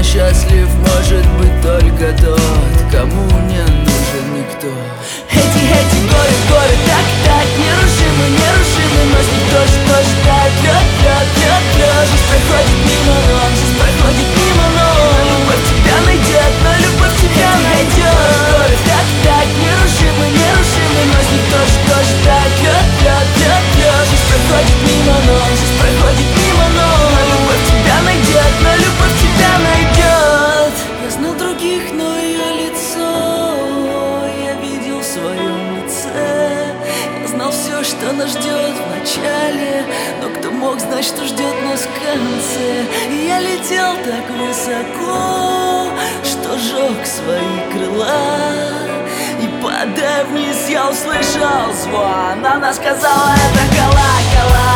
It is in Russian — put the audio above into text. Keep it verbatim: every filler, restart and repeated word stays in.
счастлив может быть только тот, кому не нужен никто. Эти, эти горы, горы, так, так, нерушимы, нерушимы, но с них тоже, тоже так, лед, лед, лед, лед. Жизнь проходит мимо, но жизнь проходит мимо, но любовь тебя найдет, но любовь тебя найдет. Горы, так, так, нерушимы, нерушимы, но с них тоже, тоже так, лед, лед, лед, лед. Жизнь проходит мимо, но жизнь проходит мимо, но любовь тебя найдет, но любовь тебя найдет. Я знал других, но ее лицо я видел в своем лице. Я знал все, что нас ждет в начале, но кто мог знать, что ждет нас в конце? И я летел так высоко, что жег свои крыла. И падая вниз, я услышал звон. Она сказала: это кола, кола.